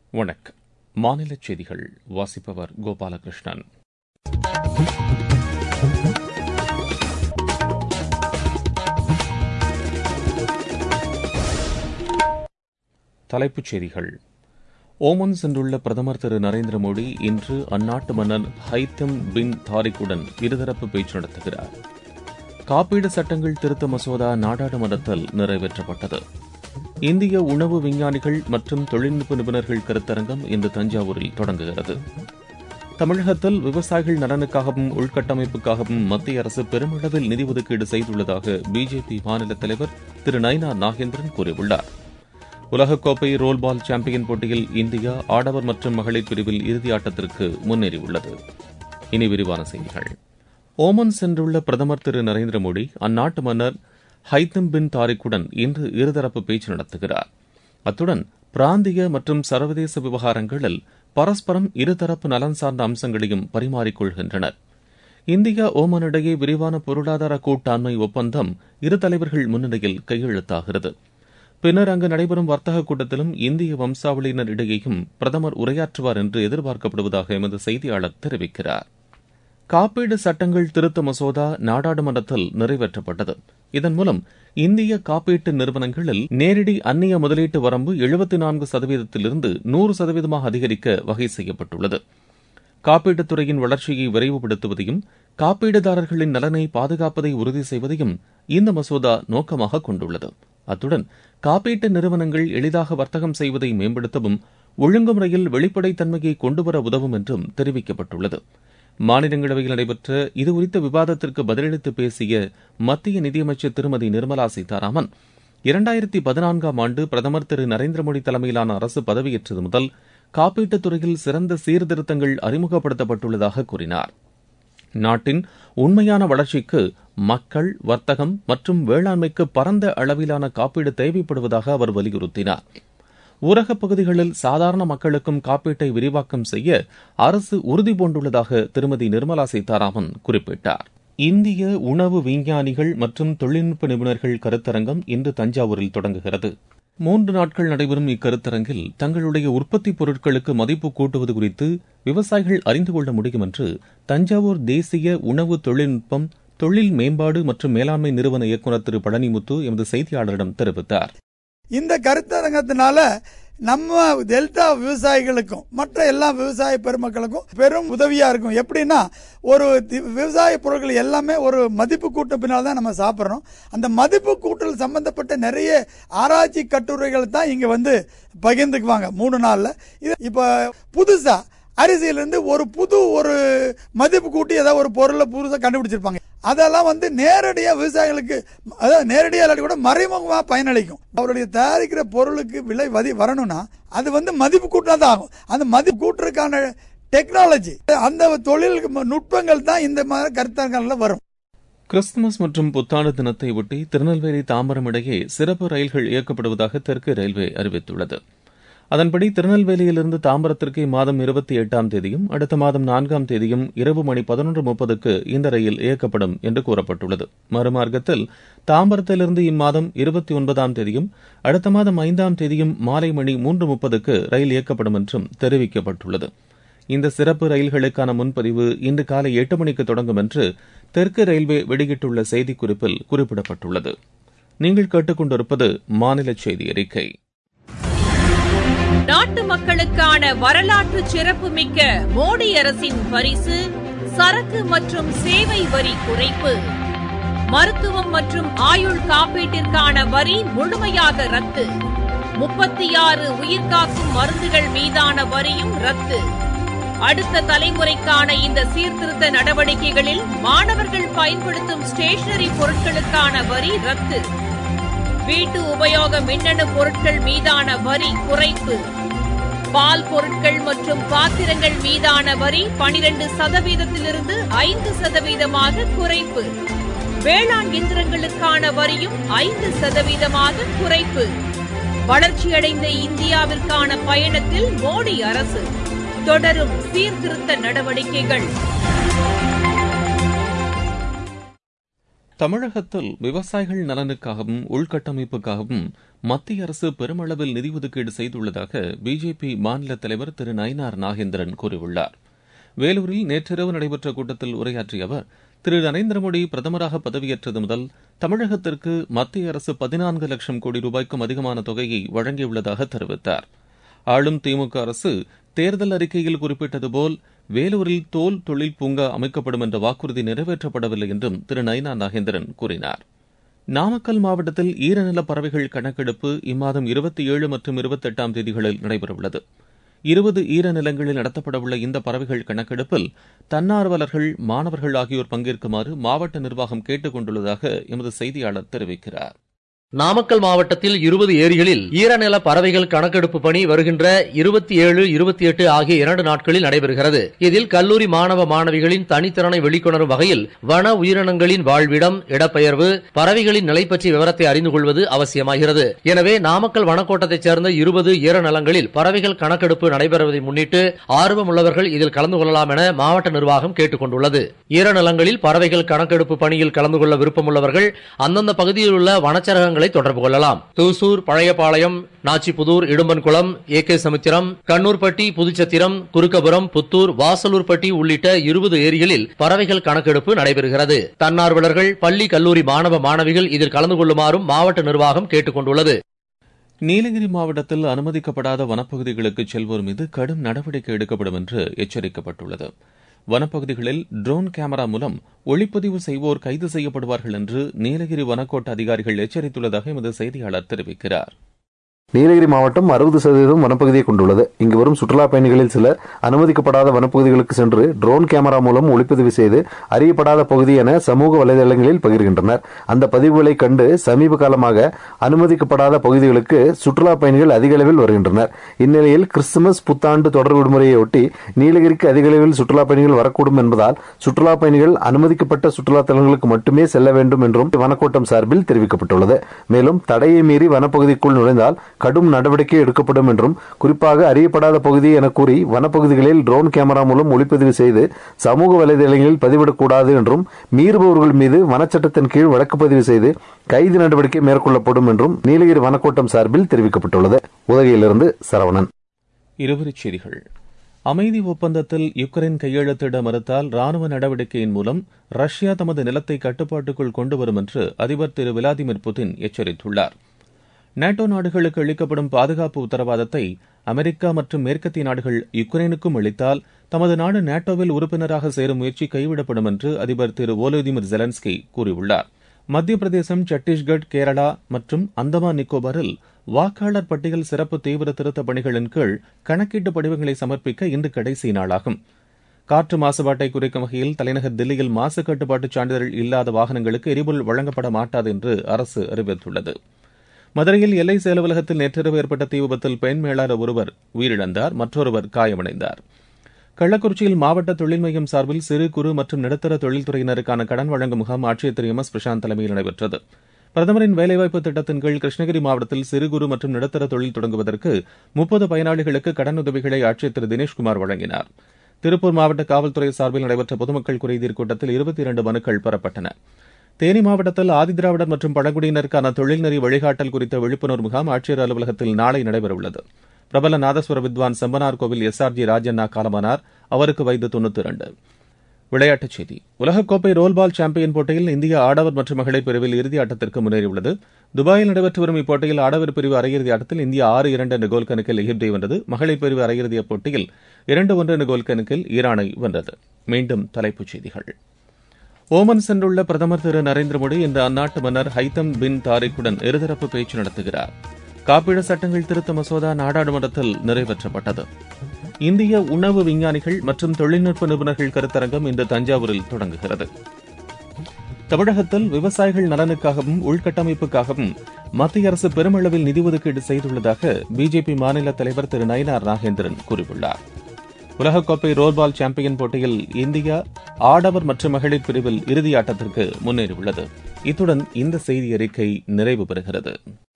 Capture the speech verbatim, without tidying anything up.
வணக்கம். மாநிலச் செய்திகள் வாசிப்பவர் கோபாலகிருஷ்ணன். தலைப்புச் செய்திகள். ஓமன் சென்றுள்ள பிரதமர் திரு நரேந்திர மோடி இன்று அந்நாட்டு மன்னர் ஹைத்தம் பின் தாரிக்குடன் இருதரப்பு பேச்சு நடத்துகிறார். காப்பீடு சட்டங்கள் திருத்த மசோதா நாடாளுமன்றத்தில் நிறைவேற்றப்பட்டது. இந்திய உணவு விஞ்ஞானிகள் மற்றும் தொழில்நுட்ப நிபுணர்கள் கருத்தரங்கம் இன்று தஞ்சாவூரில் தொடங்குகிறது. தமிழகத்தில் விவசாயிகள் நலனுக்காகவும் உள்கட்டமைப்புக்காகவும் மத்திய அரசு பெருமளவில் நிதி ஒதுக்கீடு செய்துள்ளதாக பிஜேபி மாநில தலைவர் திரு நயினா நாகேந்திரன் கூறியுள்ளார். உலகக்கோப்பை ரோல்பால் சாம்பியன் போட்டியில் இந்தியா ஆடவர் மற்றும் மகளிர் பிரிவில் இறுதி ஆட்டத்திற்கு முன்னேறியுள்ளது. இனி விரிவான செய்திகள். ஓமன் சென்றுள்ள பிரதமர் திரு நரேந்திர மோடி அந்நாட்டு மன்னர் ஹைத்தம் பின் தாரிக்குடன் இன்று இருதரப்பு பேச்சு நடத்துகிறார். அத்துடன் பிராந்திய மற்றும் சர்வதேச விவகாரங்களில் பரஸ்பரம் இருதரப்பு நலன் சார்ந்த அம்சங்களையும் பரிமாறிக்கொள்கின்றனர். இந்தியா ஓமன் இடையே விரிவான பொருளாதார கூட்டாண்மை ஒப்பந்தம் இரு தலைவர்கள் முன்னிலையில் கையெழுத்தாகிறது. பின்னர் அங்கு நடைபெறும் வர்த்தக கூட்டத்திலும் இந்திய வம்சாவளியினர் இடையேயும் பிரதமர் உரையாற்றுவார் என்று எதிர்பார்க்கப்படுவதாக எமது செய்தியாளர் தெரிவிக்கிறார். காப்பீடு சட்டங்கள் திருத்த மசோதா நாடாளுமன்றத்தில் நிறைவேற்றப்பட்டது. இதன் மூலம் இந்திய காப்பீட்டு நிறுவனங்களில் நேரடி அந்நிய முதலீட்டு வரம்பு எழுபத்தி நான்கு சதவீதத்திலிருந்து நூறு சதவீதமாக அதிகரிக்க வகை செய்யப்பட்டுள்ளது. காப்பீட்டுத் துறையின் வளர்ச்சியை விரைவுபடுத்துவதையும் காப்பீடுதாரர்களின் நலனை பாதுகாப்பதை உறுதி செய்வதையும் இந்த மசோதா நோக்கமாக கொண்டுள்ளது. அத்துடன் காப்பீட்டு நிறுவனங்கள் எளிதாக வர்த்தகம் செய்வதை மேம்படுத்தவும் ஒழுங்குமுறையில் வெளிப்படைத்தன்மையை கொண்டுவர உதவும் என்றும் தெரிவிக்கப்பட்டுள்ளது. மாநிலங்களவையில் நடைபெற்ற இதுகுறித்த விவாதத்திற்கு பதிலளித்து பேசிய மத்திய நிதியமைச்சர் திருமதி நிர்மலா சீதாராமன், இரண்டாயிரத்தி பதினான்காம் ஆண்டு பிரதமர் திரு நரேந்திர மோடி தலைமையிலான அரசு பதவியேற்றது முதல் காப்பீட்டுத் துறையில் சிறந்த சீர்திருத்தங்கள் அறிமுகப்படுத்தப்பட்டுள்ளதாக கூறினார். நாட்டின் உண்மையான வளர்ச்சிக்கு மக்கள், வர்த்தகம் மற்றும் வேளாண்மைக்கு பரந்த அளவிலான காப்பீடு தேவைப்படுவதாக அவர் வலியுறுத்தினார். ஊரகப் பகுதிகளில் சாதாரண மக்களுக்கும் காப்பீட்டை விரிவாக்கம் செய்ய அரசு உறுதிபூண்டுள்ளதாக திருமதி நிர்மலா சீதாராமன் குறிப்பிட்டார். இந்திய உணவு விஞ்ஞானிகள் மற்றும் தொழில்நுட்ப நிபுணர்கள் கருத்தரங்கம் இன்று தஞ்சாவூரில் தொடங்குகிறது. மூன்று நாட்கள் நடைபெறும் இக்கருத்தரங்கில் தங்களுடைய உற்பத்திப் பொருட்களுக்கு மதிப்பு கூட்டுவது குறித்து விவசாயிகள் அறிந்து கொள்ள முடியும் என்று தஞ்சாவூர் தேசிய உணவு தொழில்நுட்பம் தொழில் மேம்பாடு மற்றும் மேலாண்மை நிறுவன இயக்குநர் திரு பழனிமுத்து எமது செய்தியாளரிடம் தெரிவித்தார். இந்த கருத்தரங்கத்தினால நம்ம டெல்டா விவசாயிகளுக்கும் மற்ற எல்லா விவசாய பெருமக்களுக்கும் பெரும் உதவியா இருக்கும். எப்படின்னா, ஒரு விவசாய பொருட்கள் எல்லாமே ஒரு மதிப்பு கூட்ட பின்னால் தான் நம்ம சாப்பிட்றோம். அந்த மதிப்பு கூட்டல் சம்பந்தப்பட்ட நிறைய ஆராய்ச்சி கட்டுரைகள் தான் இங்க வந்து பகிர்ந்துக்குவாங்க மூணு நாள்ல. இது இப்ப புதுசா அரிசியிலிருந்து ஒரு புது ஒரு மதிப்பு கூட்டி ஏதாவது ஒரு பொருளை புதுசாக கண்டுபிடிச்சிருப்பாங்க. அதெல்லாம் வந்து நேரடியா விவசாயிகளுக்கு, அதாவது நேரடியா இல்லாட்டி கூட மறைமுகமா பயனளிக்கும். அவருடைய தயாரிக்கிற பொருளுக்கு விலை வதி வரணும்னா அது வந்து மதிப்பு கூட்டினா தான் ஆகும். அந்த மதிப்பு கூட்டுறதுக்கான டெக்னாலஜி, அந்த தொழில் நுட்பங்கள் தான் இந்த மாதிரி கருத்தரங்கள்ல வரும். கிறிஸ்துமஸ் மற்றும் புத்தாண்டு தினத்தை ஒட்டி திருநெல்வேலி தாம்பரம் இடையே சிறப்பு ரயில்கள் இயக்கப்படுவதாக தெற்கு ரயில்வே அறிவித்துள்ளது. அதன்படி திருநெல்வேலியிலிருந்து தாம்பரத்திற்கு இம்மாதம் இருபத்தி எட்டாம் தேதியும் அடுத்த மாதம் நான்காம் தேதியும் இரவு மணி பதினொன்று முப்பதுக்கு இந்த ரயில் இயக்கப்படும் என்று கூறப்பட்டுள்ளது. மறுமார்க்கத்தில் தாம்பரத்திலிருந்து இம்மாதம் இருபத்தி ஒன்பதாம் தேதியும் அடுத்த மாதம் ஐந்தாம் தேதியும் மாலை மணி மூன்று முப்பதுக்கு ரயில் இயக்கப்படும் என்றும் தெரிவிக்கப்பட்டுள்ளது. இந்த சிறப்பு ரயில்களுக்கான முன்பதிவு இன்று காலை எட்டு மணிக்கு தொடங்கும் என்று தெற்கு ரயில்வே வெளியிட்டுள்ள செய்திக்குறிப்பில் குறிப்பிடப்பட்டுள்ளது. நீங்கள் கேட்டுக்கொண்டிருப்பது மாநில செய்தி அறிக்கை. நாட்டு மக்களுக்கான வரலாற்று சிறப்புமிக்க மோடி அரசின் பரிசு சரக்கு மற்றும் சேவை வரி குறைப்பு. மருத்துவம் மற்றும் ஆயுள் காப்பீட்டிற்கான வரி முழுமையாக ரத்து. முப்பத்தி ஆறு உயிர்காக்கும் மருந்துகள் மீதான வரியும் ரத்து. அடுத்த தலைமுறைக்கான இந்த சீர்திருத்த நடவடிக்கைகளில் மாணவர்கள் பயன்படுத்தும் ஸ்டேஷனரி பொருட்களுக்கான வரி ரத்து. வீட்டு உபயோக மின்னணு பொருட்கள் மீதான வரி குறைப்பு. பால் பொருட்கள் மற்றும் பாத்திரங்கள் மீதான வரி பனிரண்டு சதவீதத்திலிருந்து ஐந்து சதவீதமாக குறைப்பு. வேளாண் இயந்திரங்களுக்கான வரியும் ஐந்து சதவீதமாக குறைப்பு. வளர்ச்சியடைந்த இந்தியாவிற்கான பயணத்தில் மோடி அரசு தொடரும் சீர்திருத்த நடவடிக்கைகள். தமிழகத்தில் விவசாயிகள் நலனுக்காகவும் உள்கட்டமைப்புக்காகவும் மத்திய அரசு பெருமளவில் நிதி ஒதுக்கீடு செய்துள்ளதாக பிஜேபி மாநில தலைவர் திரு நயினார் நாகேந்திரன் கூறியுள்ளார். வேலூரில் நேற்றிரவு நடைபெற்ற கூட்டத்தில் உரையாற்றிய அவர், திரு நரேந்திர மோடி பிரதமராக பதவியேற்றது முதல் தமிழகத்திற்கு மத்திய அரசு பதினான்கு லட்சம் கோடி ரூபாய்க்கும் அதிகமான தொகையை வழங்கியுள்ளதாக தெரிவித்தார். ஆளும் திமுக அரசு தேர்தல் அறிக்கையில் குறிப்பிட்டதுபோல் வேலூரில் தோல் தொழில் பூங்கா அமைக்கப்படும் என்ற வாக்குறுதி நிறைவேற்றப்படவில்லை என்றும் திரு நயினார் நாகேந்திரன் கூறினார். நாமக்கல் மாவட்டத்தில் ஈரநில பறவைகள் கணக்கெடுப்பு இம்மாதம் இருபத்தி ஏழு மற்றும் இருபத்தி எட்டாம் தேதிகளில் நடைபெறவுள்ளது. இருபது ஈரநிலங்களில் நடத்தப்படவுள்ள இந்த பறவைகள் கணக்கெடுப்பில் தன்னார்வலர்கள், மாணவர்கள் ஆகியோர் பங்கேற்குமாறு மாவட்ட நிர்வாகம் கேட்டுக் கொண்டுள்ளதாக எமது செய்தியாளர் தெரிவிக்கிறார். நாமக்கல் மாவட்டத்தில் இருபது ஏரிகளில் ஈரநில பறவைகள் கணக்கெடுப்பு பணி வருகின்ற இருபத்தி ஏழு இருபத்தி எட்டு ஆகிய இரண்டு நாட்களில் நடைபெறுகிறது. இதில் கல்லூரி மாணவ மாணவிகளின் தனித்திறனை வெளிக்கொணரும் வகையில் வன உயிரினங்களின் வாழ்விடம், இடப்பெயர்வு, பறவைகளின் நிலை பற்றிய விவரத்தை அறிந்து கொள்வது அவசியமாகிறது. எனவே நாமக்கல் வனக்கோட்டத்தைச் சேர்ந்த இருபது ஈரநிலங்களில் பறவைகள் கணக்கெடுப்பு நடைபெறுவதை முன்னிட்டு ஆர்வமுள்ளவர்கள் இதில் கலந்து கொள்ளலாம் என மாவட்ட நிர்வாகம் கேட்டுக் கொண்டுள்ளது. ஈரநிலங்களில் பறவைகள் கணக்கெடுப்பு பணியில் கலந்து கொள்ள விருப்பமுள்ளவர்கள் அந்தந்த பகுதியில் உள்ள வனச்சரகங்கள் தொடர்பு கொள்ளலாம். தூசூர், பழையபாளையம், நாச்சிபுதூர், இடும்பன்குளம், ஏ கே சமுத்திரம், கண்ணூர்பட்டி, புதுச்சத்திரம், குறுக்கபுரம், புத்தூர், வாசலூர்பட்டி உள்ளிட்ட இருபது ஏரிகளில் பறவைகள் கணக்கெடுப்பு நடைபெறுகிறது. தன்னார்வலர்கள், பள்ளி கல்லூரி மாணவ மாணவிகள் இதில் கலந்து கொள்ளுமாறும் மாவட்ட நிர்வாகம் கேட்டுக் கொண்டுள்ளது. நீலகிரி மாவட்டத்தில் அனுமதிக்கப்படாத வனப்பகுதிகளுக்கு செல்வோர் மீது கடும் நடவடிக்கை எடுக்கப்படும் என்று எச்சரிக்கப்பட்டுள்ளது. வனப்பகுதிகளில் ட்ரோன் கேமரா மூலம் ஒளிப்பதிவு செய்வோர் கைது செய்யப்படுவார்கள் என்று நீலகிரி வனக்கோட்ட அதிகாரிகள் எச்சரித்துள்ளதாக எமது செய்தியாளர் தெரிவிக்கிறார். நீலகிரி மாவட்டம் அறுபது சதவீதம் வனப்பகுதியை கொண்டுள்ளது. இங்கு வரும் சுற்றுலா பயணிகளில் சிலர் அனுமதிக்கப்படாத வனப்பகுதிகளுக்கு சென்று ட்ரோன் கேமரா மூலம் ஒளிப்பதிவு செய்து அறியப்படாத பகுதி என சமூக வலைதளங்களில் பகிர்கின்றனர். அந்த பதிவுகளை கண்டு சமீப காலமாக அனுமதிக்கப்படாத பகுதிகளுக்கு சுற்றுலா பயணிகள் அதிக அளவில் வருகின்றனர். இந்நிலையில் கிறிஸ்துமஸ் புத்தாண்டு தொடர் விடுமுறையொட்டி நீலகிரிக்கு அதிக அளவில் சுற்றுலா பயணிகள் வரக்கூடும் என்பதால் சுற்றுலா பயணிகள் அனுமதிக்கப்பட்ட சுற்றுலா தலங்களுக்கு மட்டுமே செல்ல வேண்டும் என்றும் வனக்கோட்டம் சார்பில் தெரிவிக்கப்பட்டுள்ளது. மேலும் தடையை மீறி வனப்பகுதிக்குள் நுழைந்தால் கடும் நடவடிக்கை எடுக்கப்படும் என்றும், குறிப்பாக அறியப்படாத பகுதி என கூறி வனப்பகுதிகளில் ட்ரோன் கேமரா மூலம் ஒளிப்பதிவு செய்து சமூக வலைதளங்களில் பதிவிடக்கூடாது என்றும், மீறுபவர்கள் மீது வனச்சட்டத்தின் கீழ் வழக்கு பதிவு செய்து கைது நடவடிக்கை மேற்கொள்ளப்படும் என்றும் நீலகிரி வனக்கோட்டம் சார்பில் தெரிவிக்கப்பட்டுள்ளது. உதகையிலிருந்து சரவணன். இருவரிச் செய்திகள். அமைதி ஒப்பந்தத்தில் யுக்ரைன் கையெழுத்திட மறுத்தால் ராணுவ நடவடிக்கையின் மூலம் ரஷ்யா தமது நிலத்தை கட்டுப்பாட்டுக்குள் கொண்டுவரும் என்று அதிபர் திரு விளாடிமிர் புதின் எச்சரித்துள்ளார். நேட்டோ நாடுகளுக்கு அளிக்கப்படும் பாதுகாப்பு உத்தரவாதத்தை அமெரிக்கா மற்றும் மேற்கத்திய நாடுகள் யுக்ரைனுக்கும் அளித்தால் தமது நாடு நேட்டோவில் உறுப்பினராக சேரும் முயற்சி கைவிடப்படும் என்று அதிபர் திரு வோலோடிமிர் ஜெலன்ஸ்கி கூறியுள்ளார். மத்திய பிரதேசம், சத்தீஸ்கர், கேரளா மற்றும் அந்தமான் நிக்கோபாரில் வாக்காளர் பட்டியல் சிறப்பு தீவிர திருத்த பணிகளின் கீழ் கணக்கீட்டு படிவங்களை சமர்ப்பிக்க இன்று கடைசி நாளாகும். காற்று மாசுபாட்டை குறைக்கும் வகையில் தலைநகர் தில்லியில் மாசு கட்டுப்பாட்டு சான்றிதழ் இல்லாத வாகனங்களுக்கு எரிபொருள் வழங்கப்பட மாட்டாது என்று அரசு அறிவித்துள்ளது. மதுரையில் எல்ஐ அலுவலகத்தில் நேற்றிரவு ஏற்பட்ட தீ விபத்தில் பெண் மேலாளர் ஒருவர் உயிரிழந்தார், மற்றொருவர் காயமடைந்தார். கள்ளக்குறிச்சியில் மாவட்ட தொழில் மையம் சார்பில் சிறு குறு மற்றும் நடுத்தர தொழில்துறையினருக்கான கடன் வழங்கும் முகாம் ஆட்சியர் திரு எம் எஸ் பிரசாந்த் தலைமையில் நடைபெற்றது. பிரதமரின் வேலைவாய்ப்பு திட்டத்தின் கீழ் கிருஷ்ணகிரி மாவட்டத்தில் சிறு குறு மற்றும் நடுத்தர தொழில் தொடங்குவதற்கு முப்பது பயனாளிகளுக்கு கடனுதவிகளை ஆட்சியர் திரு தினேஷ்குமார் வழங்கினார். திருப்பூர் மாவட்ட காவல்துறை சார்பில் நடைபெற்ற பொதுமக்கள் குறைதீர் கூட்டத்தில் இருபத்தி இரண்டு மனுக்கள் பெறப்பட்டன. தேனி மாவட்டத்தில் ஆதிதிராவிடர் மற்றும் பழங்குடியினருக்கான தொழில்நெறி வழிகாட்டல் குறித்த விழிப்புணர்வு முகாம் ஆட்சியர் அலுவலகத்தில் நாளை நடைபெறவுள்ளது. பிரபல நாதஸ்வர வித்வான் செம்பனார் கோவில் எஸ் ஆர் ஜி ராஜண்ணா காலமானார். அவருக்கு வயது தொன்னூத்தி இரண்டு. விளையாட்டுச் செய்தி. உலகக்கோப்பை ரோல்பால் சாம்பியன் போட்டியில் இந்தியா ஆடவர் மற்றும் மகளிர் பிரிவில் இறுதி ஆட்டத்திற்கு முன்னேறியுள்ளது. துபாயில் நடைபெற்று வரும் இப்போட்டியில் ஆடவர் பிரிவு அரையிறுதி ஆட்டத்தில் இந்தியா ஆறு இரண்டு என்ற கோல் கணக்கில் எகிப்தை வென்றது. மகளிர் பிரிவு அரையிறுதி போட்டியில் இரண்டு ஒன்று என்ற கோல் கணக்கில் ஈரானை வென்றது. மீண்டும் தலைப்புச் செய்திகள். ஓமன் சென்றுள்ள பிரதமர் திரு நரேந்திர மோடி இன்று அந்நாட்டு மன்னர் ஹைத்தம் பின் தாரிக்குடன் இருதரப்பு பேச்சு நடத்துகிறார். காப்பீடு சட்டங்கள் திருத்த மசோதா நாடாளுமன்றத்தில் நிறைவேற்றப்பட்டது. இந்திய உணவு விஞ்ஞானிகள் மற்றும் தொழில்நுட்ப நிபுணர்கள் கருத்தரங்கம் இன்று தஞ்சாவூரில் தொடங்குகிறது. தமிழகத்தில் விவசாயிகள் நலனுக்காகவும் உள்கட்டமைப்புக்காகவும் மத்திய அரசு பெருமளவில் நிதி ஒதுக்கீடு செய்துள்ளதாக பிஜேபி மாநில தலைவர் திரு நயினார் நாகேந்திரன் கூறியுள்ளார். உலகக்கோப்பை ரோல்பால் சாம்பியன் போட்டியில் இந்தியா ஆடவர் மற்றும் மகளிர் பிரிவில் இறுதியாட்டத்திற்கு முன்னேறியுள்ளது. இத்துடன் இந்த செய்தி அறிக்கை நிறைவு பெறுகிறது.